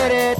with it.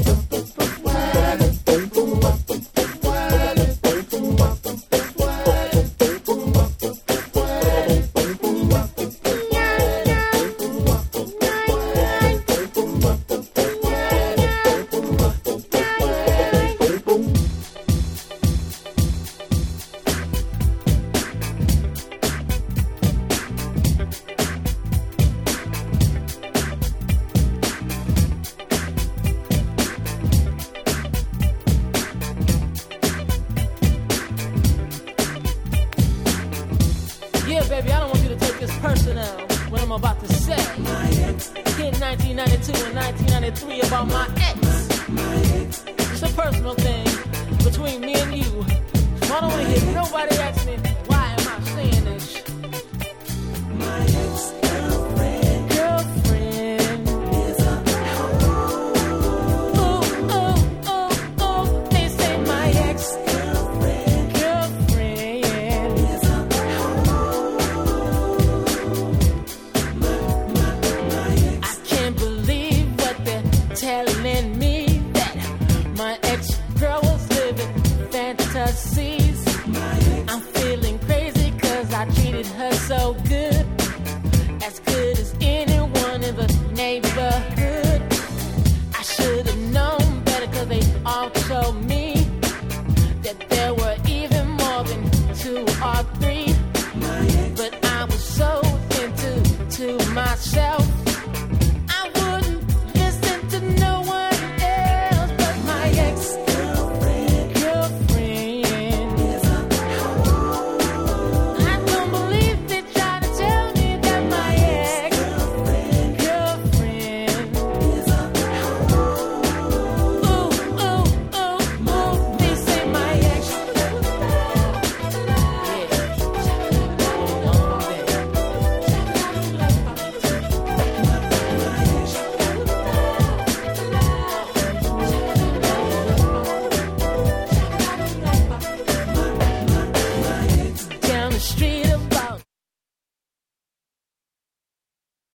Baby, I don't want you to take this personal, what I'm about to say. In 1992 and 1993 about my ex. It's a personal thing between me and you. I don't want to hear nobody ask me